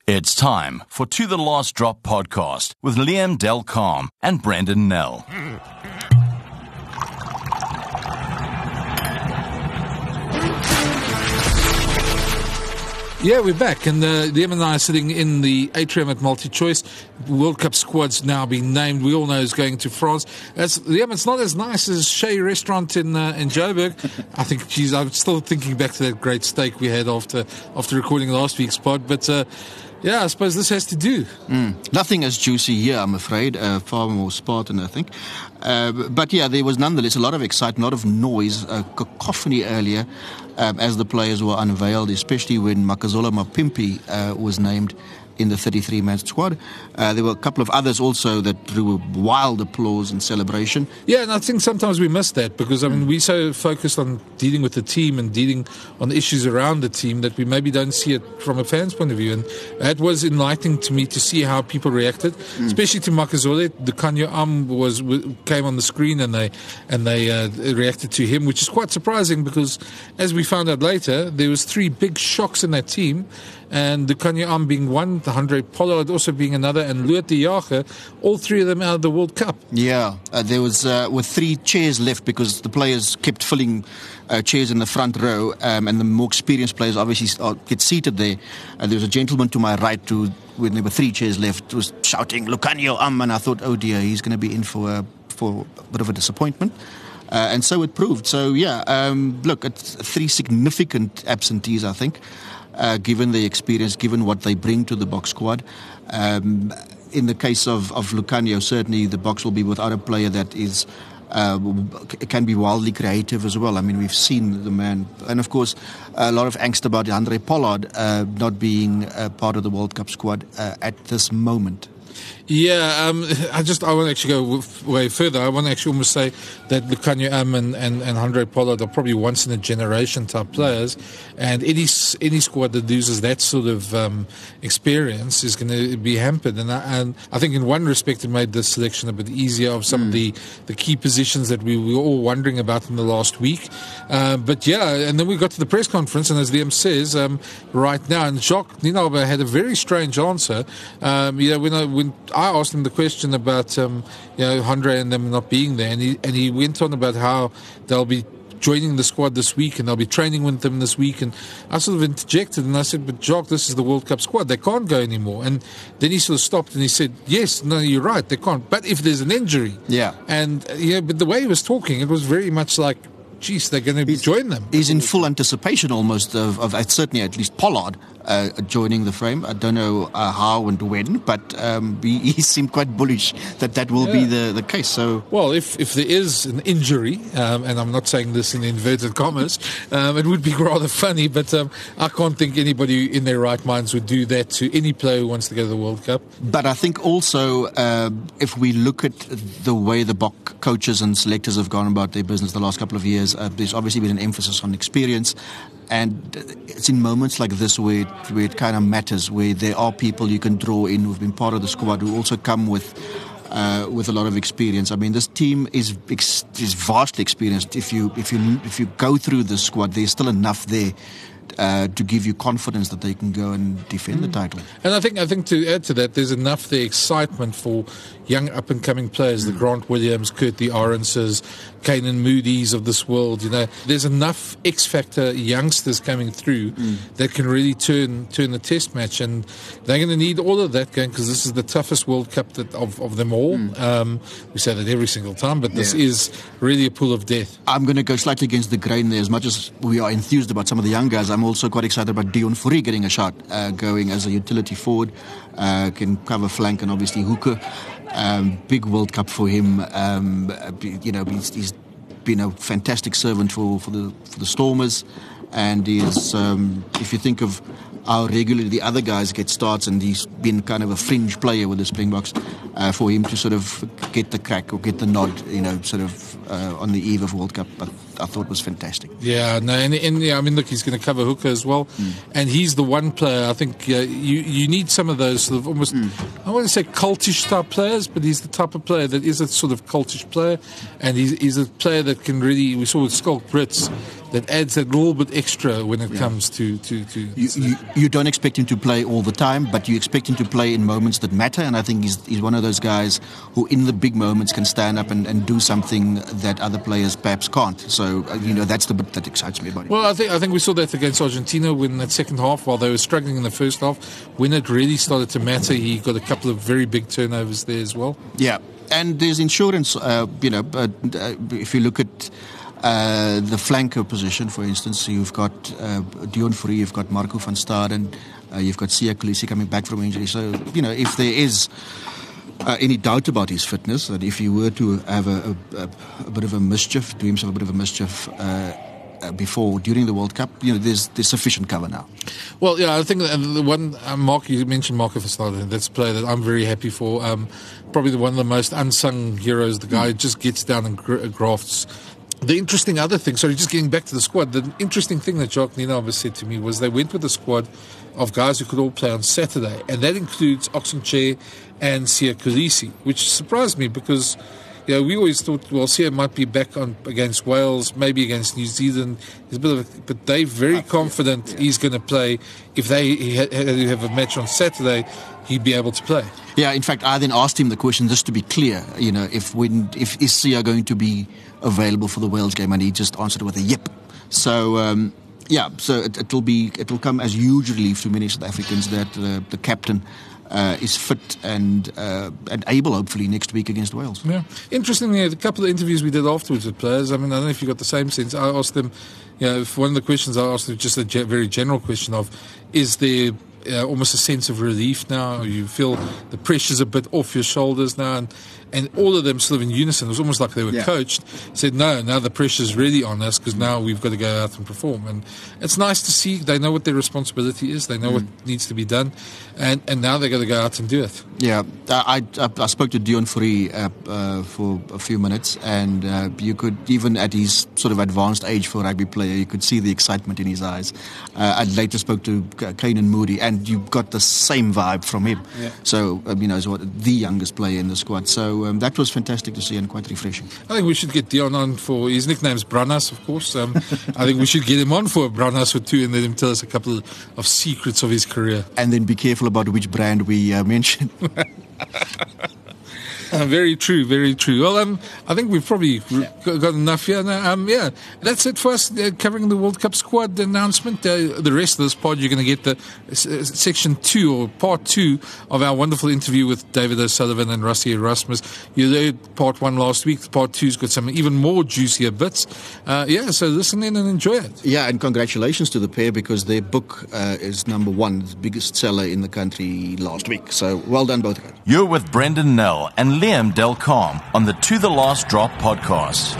It's time for To The Last Drop podcast with Liam Del Calm and Brendan Nell. Yeah, we're back, and Liam and I are sitting in the atrium at MultiChoice. World Cup squad's now been named. We all know is going to France. Liam, it's not as nice as Chez Restaurant in Joburg. I think, I'm still thinking back to that great steak we had after recording last week's pod. But yeah, I suppose this has to do. Nothing as juicy here, I'm afraid. Far more Spartan, I think. But yeah, there was nonetheless a lot of excitement, a lot of noise, cacophony earlier as the players were unveiled, especially when Makazole Mapimpi was named in the 33-man squad. There were a couple of others also that drew wild applause and celebration. Yeah, and I think sometimes we miss that because, I mean, we're so focused on dealing with the team and dealing on the issues around the team that we maybe don't see it from a fan's point of view. And that was enlightening to me to see how people reacted, especially to Makazole. The Kanye came on the screen and they reacted to him, which is quite surprising because, as we found out later, there was three big shocks in that team. And the Kanye being one, the Handré Pollard also being another, and Lood de Jager, all three of them out of the World Cup. Yeah, there was with 3 chairs left because the players kept filling chairs in the front row, and the more experienced players obviously get seated there. There was a gentleman to my right who, when there were 3 chairs left, was shouting, Lucanio and I thought, oh dear, he's going to be in for a bit of a disappointment. And so it proved. So yeah, look, it's 3 significant absentees, I think. Given the experience, given what they bring to the Boks squad. In the case of Lucanio, certainly the Boks will be without a player that is can be wildly creative as well. I mean, we've seen the man. And of course, a lot of angst about Handré Pollard not being part of the World Cup squad at this moment. Yeah, I want to actually go way further. I want to actually almost say that Lucanio and Handré Pollard are probably once in a generation type players, and any squad that loses that sort of experience is going to be hampered. And I think in one respect it made the selection a bit easier of some of the key positions that we were all wondering about in the last week. But yeah, and then we got to the press conference, and as Liam says, right now, and Jacques Nienaber had a very strange answer. When I asked him the question about Handré and them not being there, and he went on about how they'll be joining the squad this week and they'll be training with them this week, and I sort of interjected and I said, but Jacques, this is the World Cup squad, they can't go anymore. And then he sort of stopped and he said, yes, no, you're right, they can't, but if there's an injury. Yeah. And but the way he was talking, it was very much like, geez, they're going to join them. He's in full anticipation almost of certainly at least Pollard joining the frame. I don't know how and when, but he seemed quite bullish that will be the case. So, well, if there is an injury, and I'm not saying this in inverted commas, it would be rather funny, but I can't think anybody in their right minds would do that to any player who wants to go to the World Cup. But I think also if we look at the way the Bok coaches and selectors have gone about their business the last couple of years, there's obviously been an emphasis on experience, and it's in moments like this where it kind of matters, where there are people you can draw in who've been part of the squad who also come with a lot of experience. I mean, this team is vastly experienced. If you go through the squad, there's still enough there to give you confidence that they can go and defend the title. And I think to add to that, there's enough the excitement for young up-and-coming players, the Grant Williams, Kurt the Orances, Kanan Moody's of this world. There's enough X-factor youngsters coming through that can really turn the test match, and they're going to need all of that going, because this is the toughest World Cup of them all. We say that every single time, but this is really a pool of death. I'm going to go slightly against the grain there. As much as we are enthused about some of the young guys, I'm also quite excited about Deon Fourie getting a shot, going as a utility forward, can cover flank and obviously hooker. Big World Cup for him. He's been a fantastic servant for the Stormers, and is if you think of how regularly the other guys get starts, and he's been kind of a fringe player with the Springboks, for him to sort of get the crack or get the nod, on the eve of World Cup, I thought was fantastic. Yeah, no, and I mean, look, he's going to cover hooker as well, and he's the one player, I think you need some of those sort of almost, I want to say cultish type players, but he's the type of player that is a sort of cultish player, and he's a player that can really, we saw with Schalk Brits, that adds that little bit extra when it comes to you don't expect him to play all the time, but you expect him to play in moments that matter, and I think he's one of those guys who in the big moments can stand up and do something that other players perhaps can't. So that's the bit that excites me about him. Well, I think we saw that against Argentina when that second half, while they were struggling in the first half, when it really started to matter, he got a couple of very big turnovers there as well. Yeah, and there's insurance. If you look at the flanker position, for instance, you've got Deon Fourie, you've got Marco van Staden, you've got Siya Kolisi coming back from injury. So, if there is any doubt about his fitness, that if he were to have a bit of a mischief, do himself a bit of a mischief during the World Cup, there's sufficient cover now. Well, yeah, I think the one, Mark, you mentioned Marco van Staden, that's a player that I'm very happy for. Probably one of the most unsung heroes. The guy just gets down and grafts. The interesting other thing, just getting back to the squad, the interesting thing that Jacques Nienaber said to me was they went with a squad of guys who could all play on Saturday, and that includes Oxenche and Siya Kolisi, which surprised me because we always thought, Siya might be back on against Wales, maybe against New Zealand. But they're very confident he's going to play. If they have a match on Saturday, he'd be able to play. Yeah, in fact, I then asked him the question just to be clear, if is Siya going to be available for the Wales game, and he just answered with a yep. So so it'll come as huge relief to many South Africans that the captain is fit and able, hopefully, next week against Wales. Yeah, interestingly, a couple of interviews we did afterwards with players. I mean, I don't know if you got the same sense. I asked them, if one of the questions I asked them, just a very general question of, is there almost a sense of relief now? You feel the pressure's a bit off your shoulders now, and all of them sort of in unison. It was almost like they were coached. Said, no, now the pressure's really on us because now we've got to go out and perform. And it's nice to see they know what their responsibility is. They know what needs to be done, and now they've got to go out and do it. Yeah, I spoke to Deon Fourie for a few minutes, and you could, even at his sort of advanced age for a rugby player, you could see the excitement in his eyes. I later spoke to Kane Moody, and you got the same vibe from him. Yeah. So, he's the youngest player in the squad. So that was fantastic to see and quite refreshing. I think we should get Deon on for, his nickname's Brannas, of course. I think we should get him on for a Brannas or two and let him tell us a couple of secrets of his career. And then be careful about which brand we mention. Very true, very true. Well, I think we've probably got enough here. That's it for us covering the World Cup squad announcement. The rest of this pod, you're going to get the section 2 or part 2 of our wonderful interview with David O'Sullivan and Rassie Erasmus. You heard part 1 last week. Part 2's got some even more juicier bits. So listen in and enjoy it. Yeah, and congratulations to the pair because their book is number 1, the biggest seller in the country last week. So well done, both of you. You're with Brendan Nell and Liam Delcom on the To The Last Drop podcast.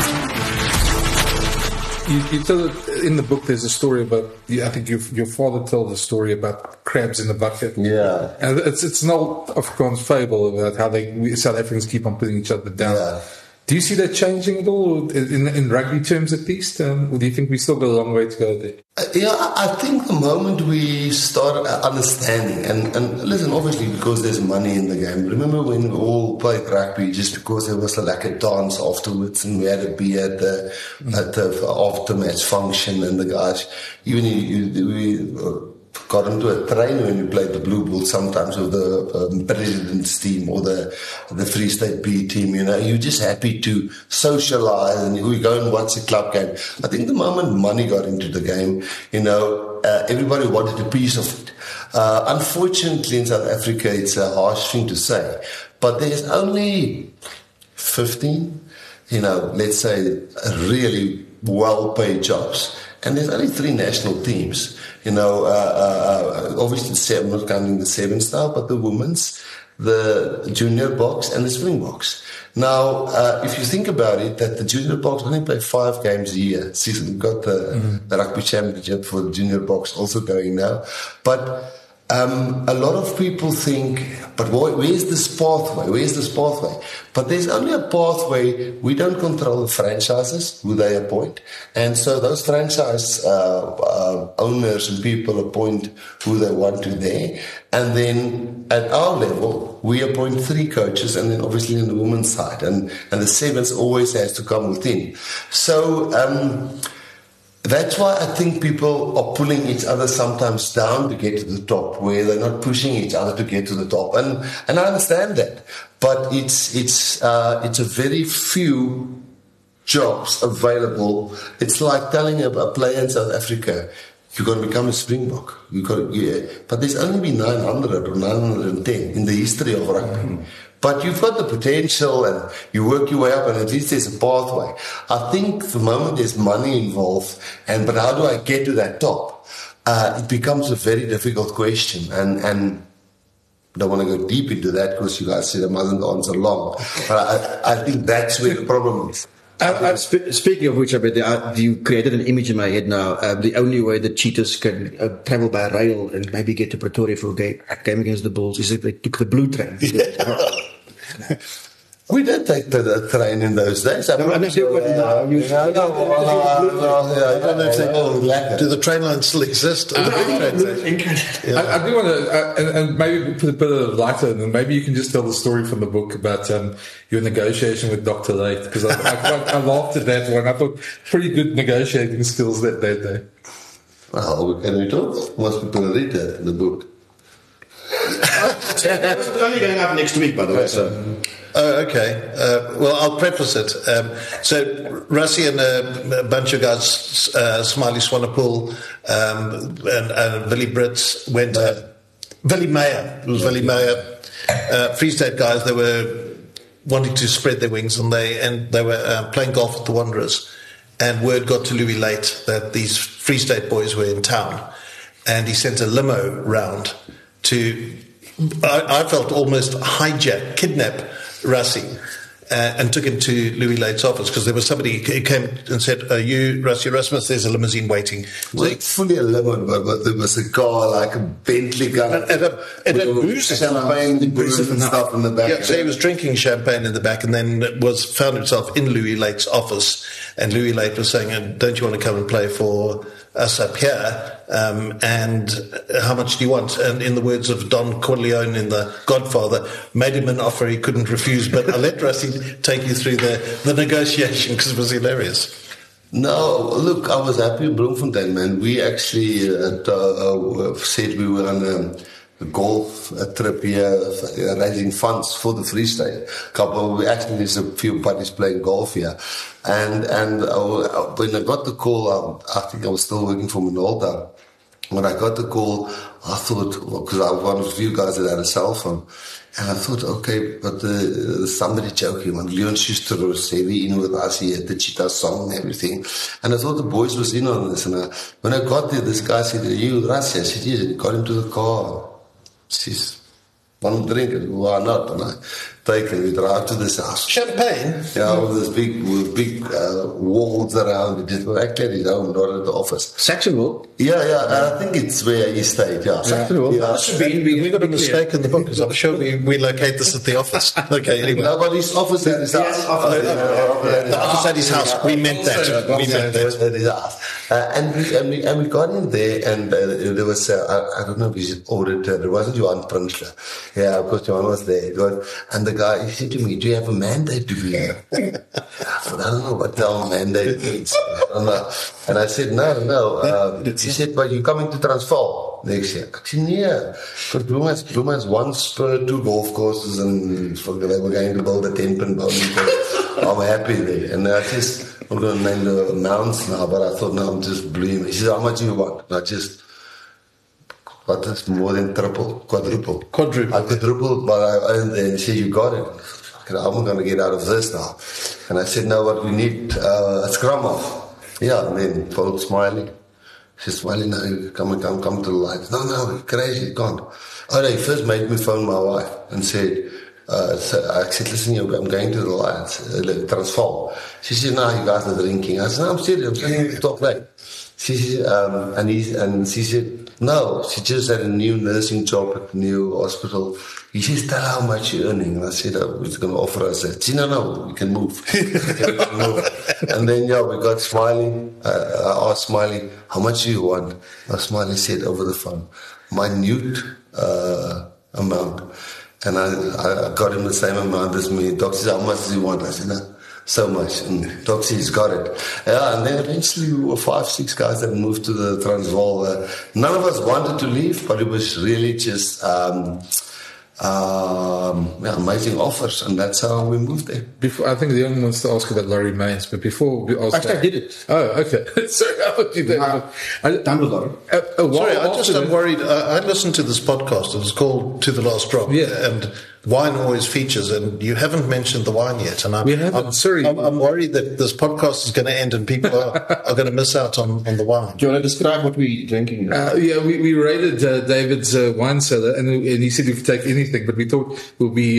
You tell it in the book. There's a story about. I think your father told a story about crabs in the bucket. Yeah, and it's an old Afrikaans fable about how South Africans keep on putting each other down. Yeah. Do you see that changing at all in rugby terms, at least? Or do you think we still got a long way to go there? I think the moment we start understanding, and listen, obviously because there's money in the game. Remember when we all played rugby just because there was a dance afterwards and we had a beer at the after-match function and the guys, even we got into a train when we played the Blue Bulls sometimes with the President's team or the Free State B team, you're just happy to socialize and we go and watch a club game. I think the moment money got into the game, everybody wanted a piece of it. Unfortunately in South Africa, it's a harsh thing to say, but there's only 15, let's say really well-paid jobs. And there's only 3 national teams. Obviously I'm not counting the sevens now, but the women's, the junior box and the Springboks. Now, if you think about it, that the junior box only play 5 games a year. See, we've got the rugby championship for the junior box also going now. But a lot of people think, but where's this pathway? Where's this pathway? But there's only a pathway. We don't control the franchises, who they appoint. And so those franchise owners and people appoint who they want to there. And then at our level, we appoint 3 coaches, and then obviously on the women's side. And the sevens always has to come within. So That's why I think people are pulling each other sometimes down to get to the top, where they're not pushing each other to get to the top. And I understand that. But it's a very few jobs available. It's like telling a player in South Africa, you're going to become a Springbok. But there's only been 900 or 910 in the history of rugby. But you've got the potential and you work your way up and at least there's a pathway. I think the moment there's money involved, but how do I get to that top? It becomes a very difficult question. And I don't want to go deep into that because you guys said I mustn't answer long. But I think that's where the problem is. Speaking of which, you created an image in my head now. The only way the Cheetahs can travel by rail and maybe get to Pretoria for a game against the Bulls is if they took the blue train. We did take the train in those days. Do the train lines still exist? I do want to, and maybe put a bit of lighter, and maybe you can just tell the story from the book about your negotiation with Dr. Late, because I laughed at that one. I thought pretty good negotiating skills that day. Well, can we talk? Most people read that in the book. It's only going up next week, by the way. So. Oh, okay. Well, I'll preface it. So, Rassie and a bunch of guys, Smiley Swanepoel and Willie Brits went. Willie Meyer. It was Willie Meyer. Free State guys. They were wanting to spread their wings, and they were playing golf with the Wanderers. And word got to Louis Late that these Free State boys were in town, and he sent a limo round to. I felt almost kidnap Rassie and took him to Louis Late's office because there was somebody who came and said, "Are you Rassie Erasmus? There's a limousine waiting." Well, fully a limo, but there was a car like a Bentley car. And a booze champagne and stuff in the back. Yeah, so he was drinking champagne in the back and then found himself in Louis Late's office. And Louis Late was saying, "Don't you want to come and play for us up here? And how much do you want?" And in the words of Don Corleone in The Godfather, made him an offer he couldn't refuse. But I'll let Rassie take you through the negotiation because it was hilarious. No, look, I was happy in Bloemfontein, man. We actually said we were on a golf trip here, raising funds for the Free State. There's a few buddies playing golf here. And when I got the call, I think I was still working for Minolta. When I got the call, I thought, because I was one of the few guys that had a cell phone, and I thought, okay, but somebody joking. And Leon Schuster was heavy in with us. He had the Cheetah song and everything. And I thought the boys was in on this. And when I got there, this guy said, "Are you Rassie?" I said, "Yes." And he got him to the car. Says, "One drink." Why not? And I take him. We drive to this house. Champagne? Yeah, with this big walls around. It was actually at his home, not at the office. Saxonville? Yeah. I think it's where he stayed. Yeah, Saxonville. Yeah. We got a mistake in the book because I'm sure we locate this at the office. Okay, anyway. No, but his office at his house. The office at his house. We meant that. We meant that. At his house. And we got in there, and there was I don't know if he's auditor. There wasn't Johan Prinsloo. Yeah, of course Johan was there. And the guy, he said to me, "Do you have a mandate to be here?" I said, "I don't know what the hell mandate means." And I said, No. He said, "But you're coming to Transvaal next year." I said, "Yeah." Because Bloem has one spur, 2 golf courses, and they were going to build a 10-pin bowling course. I'm happy there. And I'm going to name the amounts now, but I thought, no, I'm just Bloem. He said, "How much do you want?" And I just... What is more than quadruple? Quadruple. I quadrupled, but and he said, "You got it." I'm going to get out of this now. And I said, "No, but we need a scrum off." Yeah, and then told Smiley. She said, "Smiley, no, come to the lights." No, you're crazy, you can't. Oh, they first made me phone my wife and said, I said, "Listen, I'm going to the lights, Transvaal." She said, "No, you guys are drinking." I said, "No, I'm serious, I'm saying to talk late." She said, and she said, "No, she just had a new nursing job at the new hospital." He says, "Tell her how much you're earning." And I said, "He's going to offer us that." She said, No, we can move. And then, we got Smiley. I asked Smiley, "How much do you want?" And Smiley said over the phone, minute amount. And I got him the same amount as me. Doctor said, "How much do you want?" I said, "No, so much. And Toxie's got it. Yeah, and then eventually we were 5-6 guys that moved to the Transvaal. None of us wanted to leave, but it was really just amazing offers, and that's how we moved there. Before, I think the young wants to ask about Laurie Mains, but before we ask Actually, I did it. Oh, okay. Sorry, I thought you did. Done with Laurie. Sorry, I'm worried. I listened to this podcast. It was called To the Last Drop. Yeah. And wine always features, and you haven't mentioned the wine yet. And We haven't. Sorry. I'm worried that this podcast is going to end and people are going to miss out on the wine. Do you want to describe what we're drinking? We raided David's wine cellar, and he said we could take anything, but we thought we'll be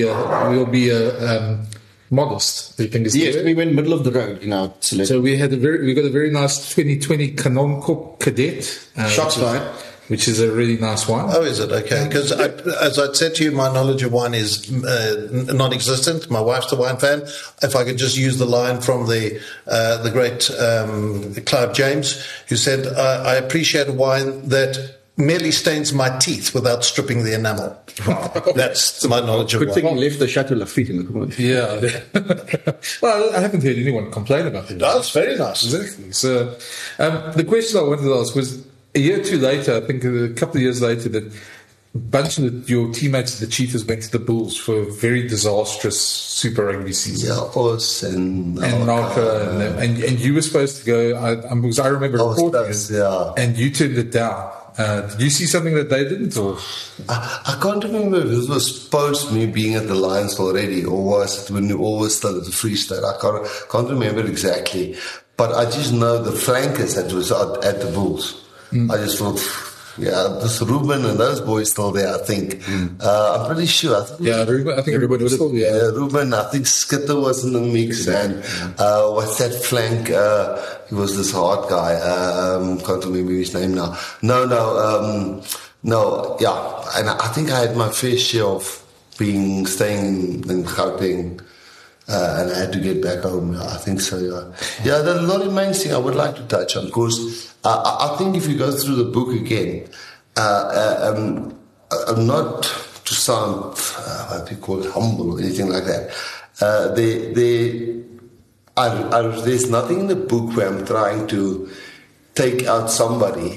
modest. Do you think it's Yes, fair? we went middle of the road in our selection. So we got a very nice 2020 Canon Corp Cadet. Shots fired. Which is a really nice wine. Oh, is it? Okay. Because as I said to you, my knowledge of wine is non-existent. My wife's a wine fan. If I could just use the line from the great Clive James, who said, I appreciate a wine that merely stains my teeth without stripping the enamel. That's my knowledge of Good wine. thing he left the Chateau Lafite in the corner. Yeah. Well, I haven't heard anyone complain about it. That's very nice. Exactly. So, the question I wanted to ask was, a year or two later, I think a couple of years later, that a bunch of your teammates at the Cheetahs went to the Bulls for a very disastrous Super Rugby season. Yeah, us and Naka, and you were supposed to go, because I remember reporting it, yeah. and you turned it down. Did you see something that they didn't? Or? I can't remember if this was post me being at the Lions already, or was it when you always still at the Free State. I can't remember exactly. But I just know the flankers that was at the Bulls. I just thought, this Ruben and those boys still there, I think. I'm pretty sure. Ruben, I think everybody was still there. Yeah, Ruben, I think Skitter was in the mix. And what's that flank? He was this hard guy. Can't remember his name now. No, yeah. And I think I had my fair share of staying in Gauteng. And I had to get back home. I think so, yeah. Yeah, there's a lot of main thing I would like to touch on, because I think if you go through the book again, I'm not to sound, what do you call it, humble or anything like that. There's nothing in the book where I'm trying to take out somebody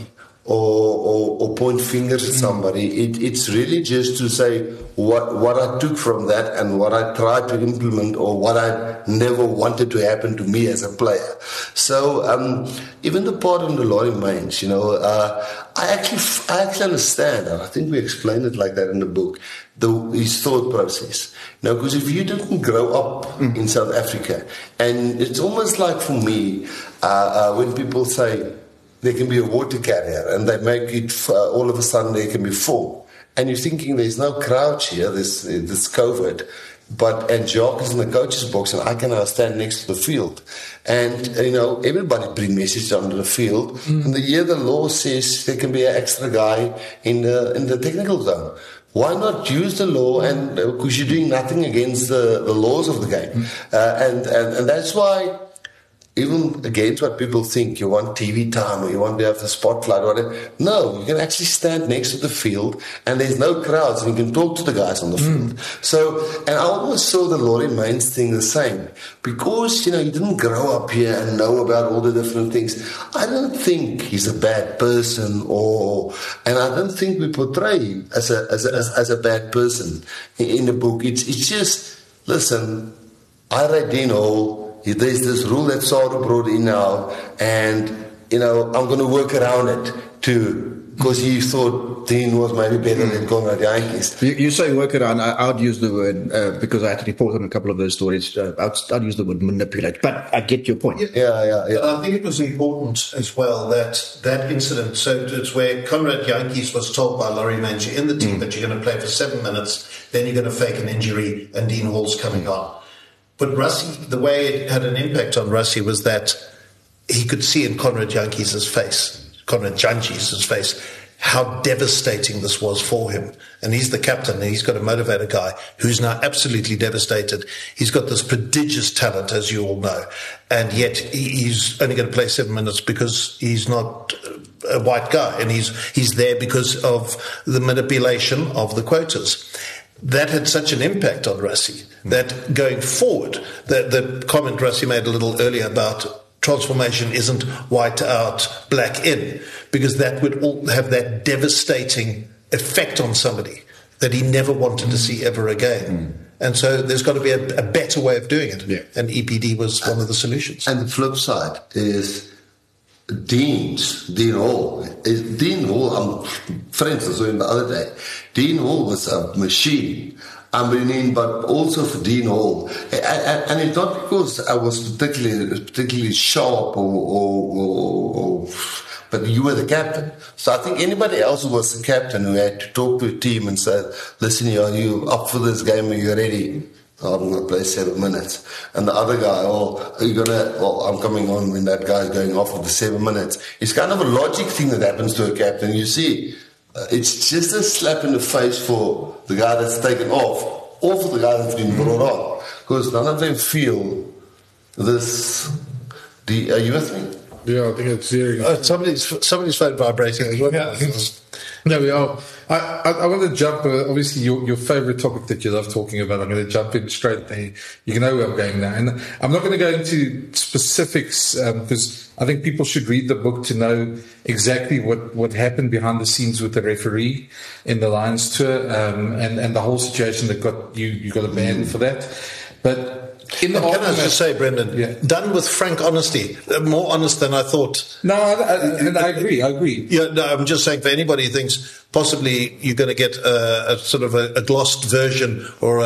or point fingers at somebody. It's really just to say what I took from that and what I tried to implement, or what I never wanted to happen to me as a player. So even the part on the Laurie Mains, I actually understand, and I think we explained it like that in the book, his thought process. Because if you didn't grow up in South Africa, and it's almost like for me, when people say there can be a water carrier and they make it, all of a sudden there can be full. And you're thinking there's no crowd here, this COVID, and Jacques is in the coach's box and I can now stand next to the field. And, everybody bring messages onto the field. And the law says there can be an extra guy in the technical zone. Why not use the law? And because you're doing nothing against the laws of the game. And that's why, even against what people think, you want TV time or you want to have the spotlight or whatever. No, you can actually stand next to the field and there's no crowds and you can talk to the guys on the field. So, and I always saw the Laurie Mains thing the same. Because, you didn't grow up here and know about all the different things. I don't think he's a bad person, and I don't think we portray him as a bad person in the book. It's just, listen, I read Dean Hall. There's this rule that Sarah brought in now, and, I'm going to work around it too, because he thought Dean was maybe better than Conrad Jantjies. You say work around, I would use the word, because I had to report on a couple of those stories, I'd use the word manipulate, but I get your point. Yeah. I think it was important as well that incident, so it's where Conrad Jantjies was told by Laurie Mains, you're in the team, but you're going to play for 7 minutes, then you're going to fake an injury, and Dean Hall's coming on. But Rassie, the way it had an impact on Rassie was that he could see in Conrad Jantjies' face, how devastating this was for him. And he's the captain, and he's got a motivator guy who's now absolutely devastated. He's got this prodigious talent, as you all know, and yet he's only going to play 7 minutes because he's not a white guy, and he's there because of the manipulation of the quotas. that had such an impact on Rassie that going forward, the comment Rassie made a little earlier about transformation isn't white out, black in, because that would all have that devastating effect on somebody that he never wanted to see ever again. And so there's got to be a better way of doing it. Yeah. And EPD was one of the solutions. And the flip side is Dean Hall. Dean Hall, for instance, the other day, Dean Hall was a machine. I mean, but also for Dean Hall. And it's not because I was particularly sharp or but you were the captain. So I think anybody else who was the captain who had to talk to a team and say, listen, are you up for this game? Are you ready? Oh, I'm going to play 7 minutes. And the other guy, are you going to, I'm coming on when that guy's going off for the 7 minutes. It's kind of a logic thing that happens to a captain. You see, it's just a slap in the face for the guy that's taken off, or for the guy that's been brought on. Because none of them feel this. Are you with me? Yeah, I think it's very... Somebody's phone vibrating as well. Yeah. There we are. I want to jump, obviously, your favourite topic that you love talking about. I'm going to jump in straight there. You know where I'm going now. And I'm not going to go into specifics because I think people should read the book to know exactly what happened behind the scenes with the referee in the Lions tour and the whole situation that got you got a ban for that. But... Can I just say, Brendan, done with frank honesty, more honest than I thought. No, I agree. Yeah, no, I'm just saying for anybody who thinks possibly you're going to get a sort of a glossed version or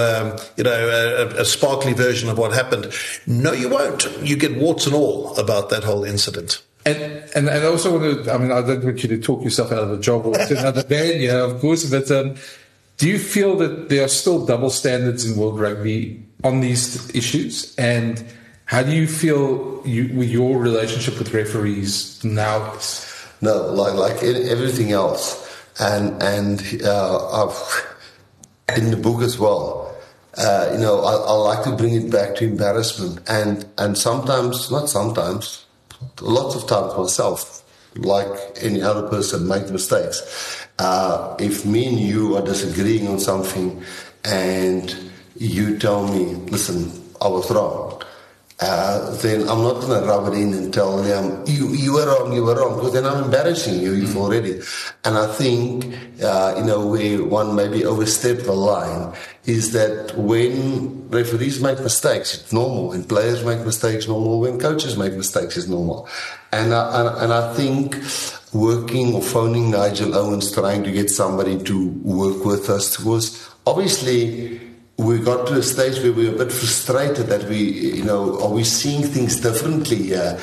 a sparkly version of what happened. No, you won't. You get warts and all about that whole incident. And I also want to, I don't want you to talk yourself out of a job or to another ban, of course, but do you feel that there are still double standards in world rugby on these issues? And how do you feel with your relationship with referees now? No, like everything else. And I've, in the book as well, I like to bring it back to embarrassment. And sometimes, not sometimes, lots of times myself, like any other person, make mistakes. If me and you are disagreeing on something and you tell me, listen, I was wrong, then I'm not going to rub it in and tell them, you were wrong, because then I'm embarrassing you've already. And I think, where one maybe overstepped the line is that when referees make mistakes, it's normal. When players make mistakes, normal. When coaches make mistakes, it's normal. And I think working or phoning Nigel Owens, trying to get somebody to work with us, was obviously we got to a stage where we were a bit frustrated that are we seeing things differently here?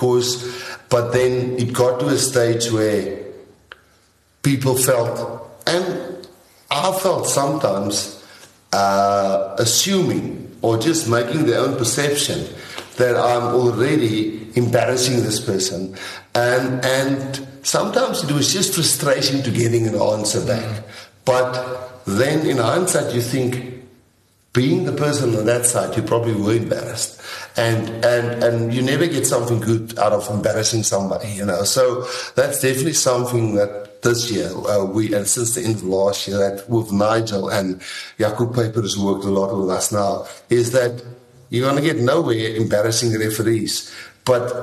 But then it got to a stage where people felt, and I felt sometimes, assuming or just making their own perception that I'm already embarrassing this person. And sometimes it was just frustration to getting an answer back. But then in hindsight, you think, being the person on that side, you probably were embarrassed. And you never get something good out of embarrassing somebody, So that's definitely something that this year, and since the end of last year, that with Nigel and Jaco Peyper has worked a lot with us now, is that you're going to get nowhere embarrassing referees. But,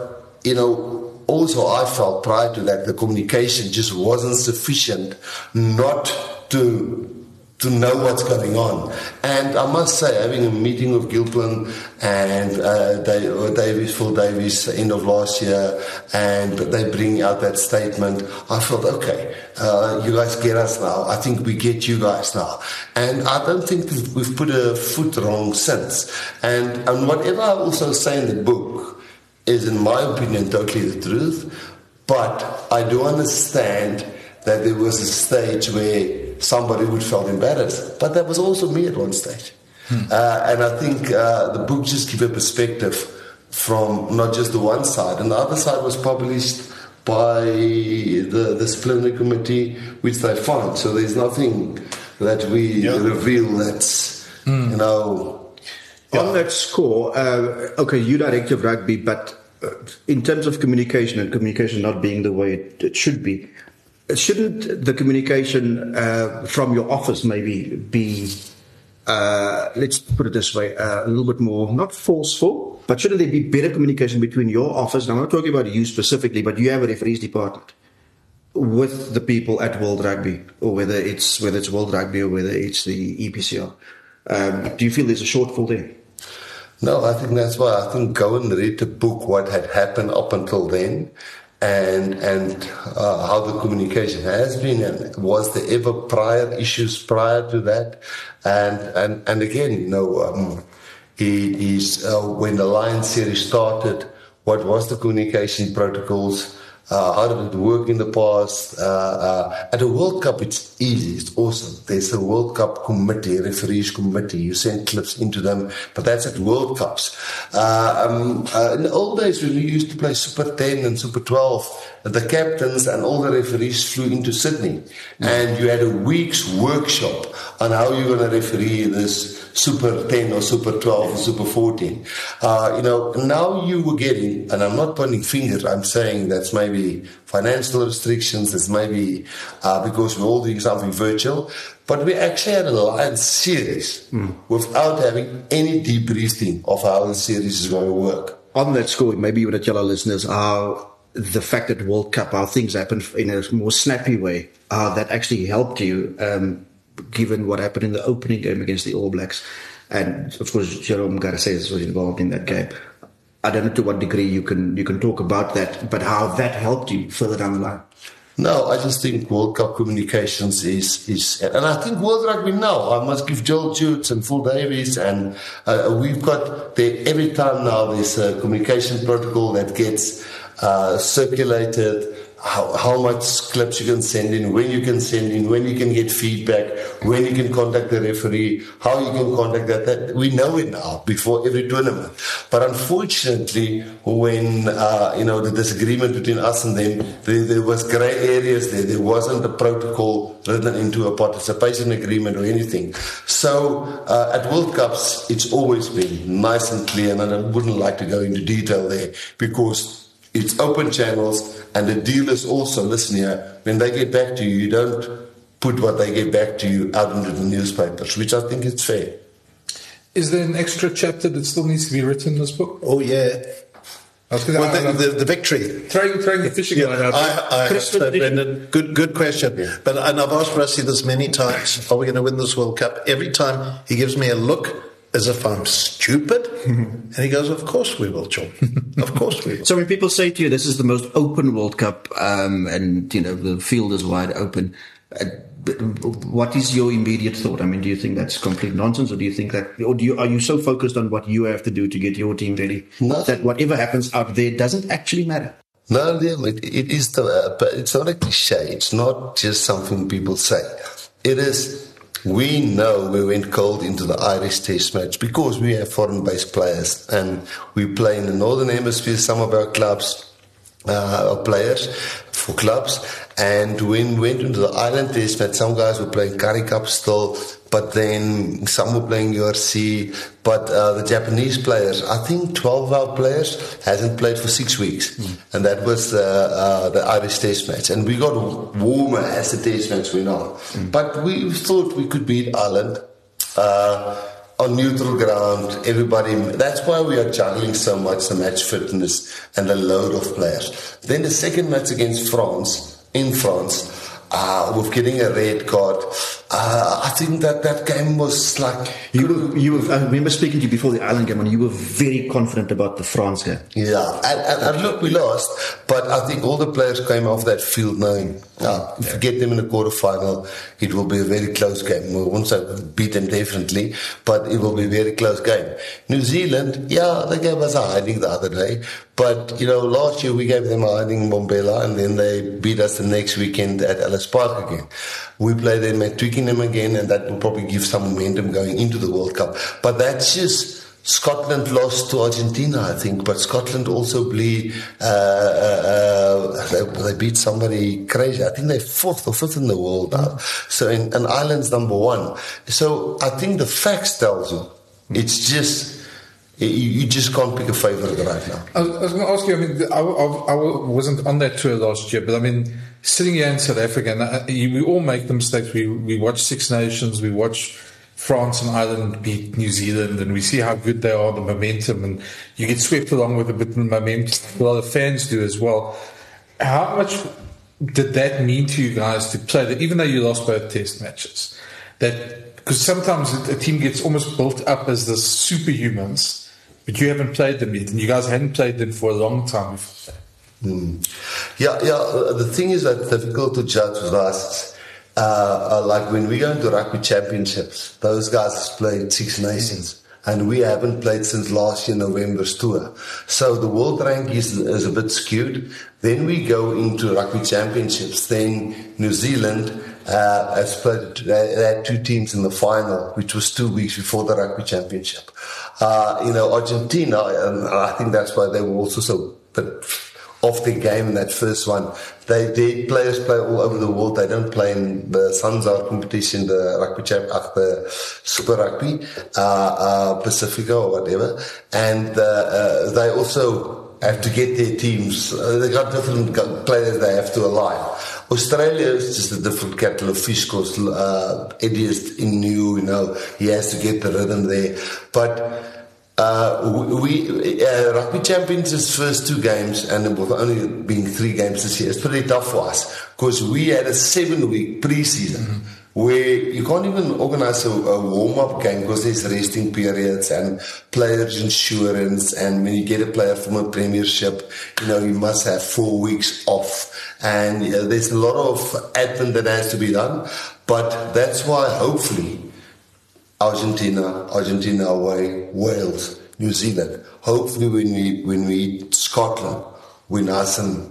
also I felt prior to that the communication just wasn't sufficient not to know what's going on. And I must say, having a meeting with Gilpin and Phil Davies end of last year, and they bring out that statement, I felt, okay, you guys get us now. I think we get you guys now. And I don't think we've put a foot wrong since. And whatever I also say in the book is, in my opinion, totally the truth. But I do understand that there was a stage where somebody would felt embarrassed. But that was also me at one stage. And I think the book just gives a perspective from not just the one side. And the other side was published by the disciplinary committee, which they found. So there's nothing that we reveal that's, On that score, you direct your rugby, but in terms of communication, and communication not being the way it should be, shouldn't the communication from your office maybe be let's put it this way, a little bit more, not forceful, but shouldn't there be better communication between your office, and I'm not talking about you specifically, but you have a referees department, with the people at World Rugby, or whether it's World Rugby or whether it's the EPCL? Do you feel there's a shortfall there? No, I think that's why I think go and read the book, what had happened up until then, and how the communication has been, and was there ever prior issues prior to that, and again, it is when the Lions series started, what was the communication protocols? How did it work in the past? At a World Cup, it's easy. It's awesome. There's a World Cup committee, referees committee. You send clips into them, but that's at World Cups. In the old days, when we used to play Super 10 and Super 12, the captains and all the referees flew into Sydney, and you had a week's workshop on how you're going to referee this Super 10 or Super 12 or Super 14. Now you were getting, and I'm not pointing fingers, I'm saying that's maybe financial restrictions, that's maybe because we're all doing something virtual, but we actually had a Lions series without having any debriefing of how the series is going to work. On that score, maybe you want to tell our listeners how the fact that World Cup, how things happen in a more snappy way, how that actually helped you, given what happened in the opening game against the All Blacks. And of course, Jerome Garces was involved in that game. I don't know to what degree you can talk about that, but how that helped you further down the line. No, I just think World Cup communications is, and I think World Rugby now, I must give Joel Jutes and Phil Davies, and we've got there every time now there's a communication protocol that gets circulated, how much clips you can send in, when you can send in, when you can get feedback, when you can contact the referee, how you can contact that we know it now before every tournament. But unfortunately, when the disagreement between us and them, there was grey areas there wasn't a protocol written into a participation agreement or anything. So at World Cups, it's always been nice and clear, and I wouldn't like to go into detail there because it's open channels, and the deal is also, listen here, when they get back to you, you don't put what they get back to you out into the newspapers, which I think is fair. Is there an extra chapter that still needs to be written in this book? Oh, yeah. The victory. Throwing the fishing line out. I hope so, Brendan. Good question. Yeah. And I've asked Rassie this many times, are we going to win this World Cup? Every time he gives me a look as if I'm stupid. And he goes, of course we will, John. Of course we will. So when people say to you, this is the most open World Cup, and the field is wide open, what is your immediate thought? I mean, do you think that's complete nonsense, or do you think that, are you so focused on what you have to do to get your team ready that whatever happens out there doesn't actually matter? No, it is, but it's not a cliche. It's not just something people say. It is. We know we went cold into the Irish Test match because we have foreign-based players, and we play in the Northern Hemisphere. Some of our clubs are players for clubs, and when we went into the Ireland Test match, some guys were playing Currie Cup still, but then some were playing URC. But the Japanese players, I think 12 of our players hasn't played for 6 weeks, and that was the Irish Test match. And we got warmer as the Test match went on. But we thought we could beat Ireland on neutral ground. Everybody. That's why we are juggling so much the match fitness and the load of players. Then the second match against France, in France, with getting a red card, I think that game was like... I remember speaking to you before the Ireland game, and you were very confident about the France game. Yeah, and look, we lost, but I think all the players came off that field knowing, if we get them in the quarterfinal, it will be a very close game. We won't say beat them definitely, but it will be a very close game. New Zealand, they gave us a hiding the other day, but, last year we gave them a hiding in Mbombela, and then they beat us the next weekend at Ellis Park again. We play them at Twickenham again, and that will probably give some momentum going into the World Cup. But that's just... Scotland lost to Argentina, I think, but Scotland also they beat somebody crazy. I think they're 4th or 5th in the world now. So, and Ireland's number 1. So I think the facts tells you, it's just, you just can't pick a favourite right now. I was going to ask you, I mean, I wasn't on that tour last year, but I mean, sitting here in South Africa, and we all make the mistakes. We watch Six Nations, we watch France and Ireland beat New Zealand, and we see how good they are, the momentum, and you get swept along with a bit of momentum. A lot of fans do as well. How much did that mean to you guys to play that, even though you lost both test matches? That because sometimes a team gets almost built up as the superhumans, but you haven't played them yet, and you guys hadn't played them for a long time before that. Yeah. The thing is that difficult to judge with us. Like when we go into rugby championships, those guys played Six Nations, and we haven't played since last year November's tour. So the world rank is a bit skewed. Then we go into rugby championships. Then New Zealand has played. They had two teams in the final, which was 2 weeks before the rugby championship. Argentina, and I think that's why they were also so off their game in that first one. Their players play all over the world. They don't play in the Sanzar competition, the rugby the Super Rugby, Pacifica or whatever. And they also have to get their teams. They got different players they have to align. Australia is just a different kettle of fish because Eddie is in new, he has to get the rhythm there. But rugby champions his first 2 games, and with only being 3 games this year, it's pretty tough for us because we had a 7-week pre-season where you can't even organize a warm-up game because there's resting periods and players' insurance, and when you get a player from a premiership, you must have 4 weeks off, and there's a lot of admin that has to be done. But that's why hopefully Argentina away, Wales, New Zealand. Hopefully when we Scotland, we're nice and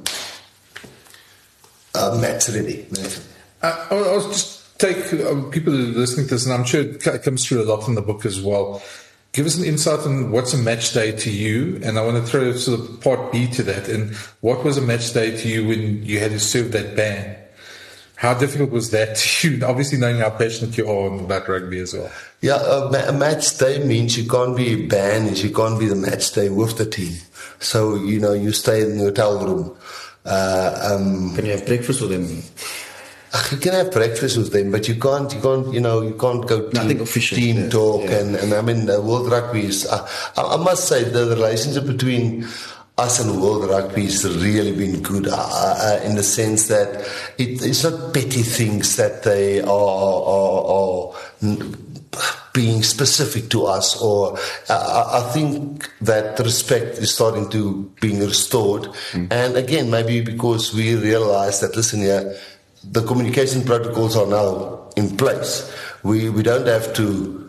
match ready. I'll just take people who are listening to this, and I'm sure it comes through a lot in the book as well. Give us an insight on what's a match day to you, and I want to throw sort of part B to that. And what was a match day to you when you had to serve that ban? How difficult was that to you? Obviously, knowing how passionate you are about rugby as well. Yeah, a match day means you can't be banned, you can't be the match day with the team. So, you stay in the hotel room. Can you have breakfast with them? You can have breakfast with them, but you can't go team talk. Yeah. And I mean, World Rugby is, I must say, the relationship between us and World Rugby has really been good in the sense that it's not petty things that they are being specific to us, or I think that respect is starting to being restored. And again, maybe because we realize that, listen here, the communication protocols are now in place. We don't have to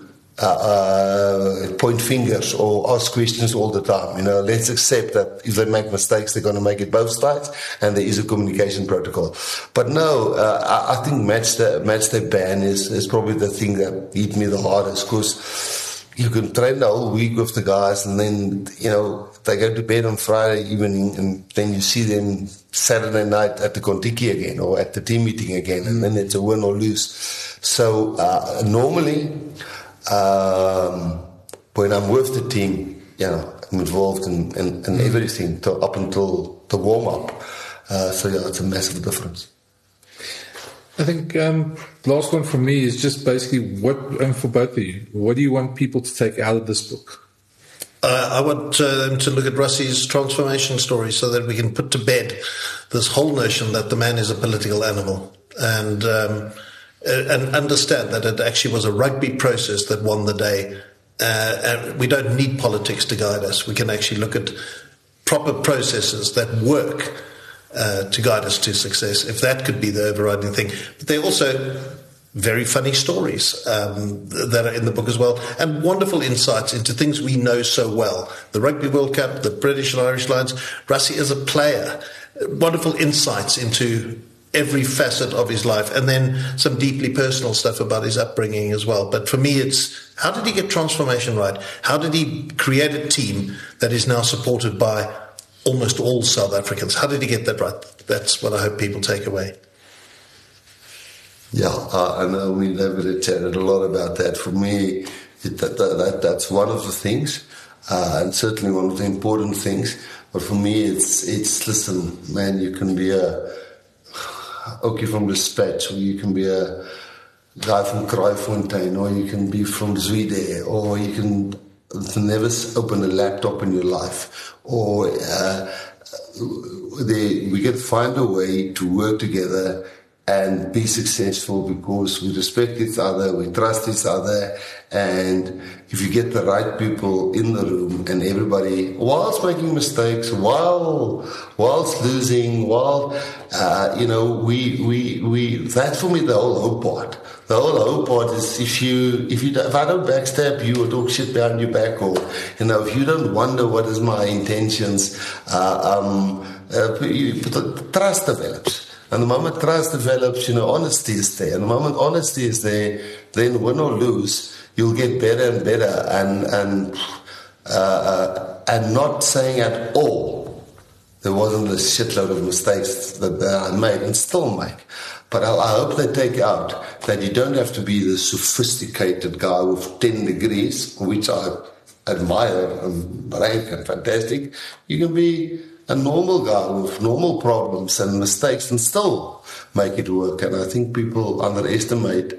point fingers or ask questions all the time. Let's accept that if they make mistakes, they're going to make it both sides, and there is a communication protocol. But no, I think match day ban is probably the thing that hit me the hardest, because you can train the whole week with the guys, and then they go to bed on Friday evening, and then you see them Saturday night at the Kontiki again or at the team meeting again, and then it's a win or lose. So normally, when I'm with the team, I'm involved in everything up until the warm-up. So it's a massive difference. I think last one from me is just basically and for both of you, what do you want people to take out of this book? I want them to look at Russie's transformation story so that we can put to bed this whole notion that the man is a political animal, and understand that it actually was a rugby process that won the day. And we don't need politics to guide us. We can actually look at proper processes that work to guide us to success, if that could be the overriding thing. But there are also very funny stories that are in the book as well, and wonderful insights into things we know so well. The Rugby World Cup, the British and Irish Lions, Rassie as a player, wonderful insights into every facet of his life, and then some deeply personal stuff about his upbringing as well. But for me, it's how did he get transformation right? How did he create a team that is now supported by almost all South Africans? How did he get that right? That's what I hope people take away. Yeah, I know we never chatted a lot about that. For me, that's one of the things, and certainly one of the important things. But for me, it's listen, man, you can be a okay from dispatch, or you can be a guy from Kraaifontein, or you can be from Zwede, or you can never open a laptop in your life, or we can find a way to work together and be successful because we respect each other, we trust each other, and if you get the right people in the room and everybody, whilst making mistakes, whilst losing, that's for me the whole hope part. The whole hope part is if I don't backstab you or talk shit behind your back, or if you don't wonder what is my intentions, trust develops. And the moment trust develops, honesty is there. And the moment honesty is there, then win or lose, you'll get better and better. And not saying at all there wasn't a shitload of mistakes that I made and still make. But I hope they take out that you don't have to be the sophisticated guy with 10 degrees, which I admire and rank and fantastic. You can be a normal guy with normal problems and mistakes and still make it work. And I think people underestimate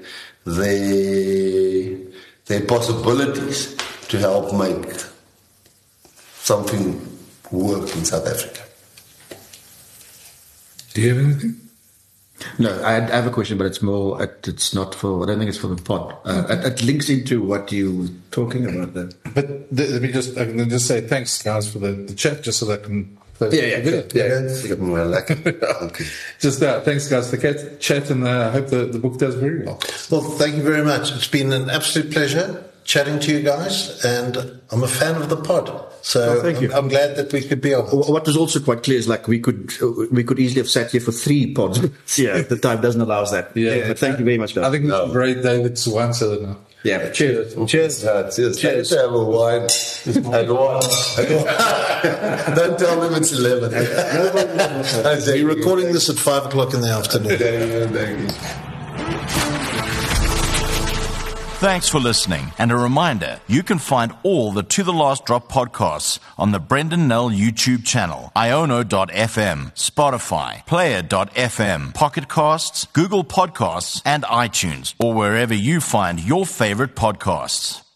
their possibilities to help make something work in South Africa. Do you have anything? No, I have a question, but it's more. It's not for. I don't think it's for the pod. It links into what you were talking about there. But let me just. I can just say thanks, guys, for the chat, just so that I can. Yeah. Okay. Just thanks, guys, for the chat, and I hope the book does very well. Well, thank you very much. It's been an absolute pleasure chatting to you guys, and I'm a fan of the pod. So thank you. I'm glad that we could be on. What was also quite clear is we could easily have sat here for 3 pods. Yeah, the time doesn't allow us that. Yeah, but thank you very much, guys. I think we should rate David's wine cellar now. Yeah, cheers. Cheers. Cheers. Have a wine. Don't tell them it's 11. We're recording this at 5 o'clock in the afternoon. Thank you. Thanks for listening. And a reminder, you can find all the To The Last Drop podcasts on the Brendan Nell YouTube channel, iono.fm, Spotify, Player.fm, Pocket Casts, Google Podcasts, and iTunes, or wherever you find your favorite podcasts.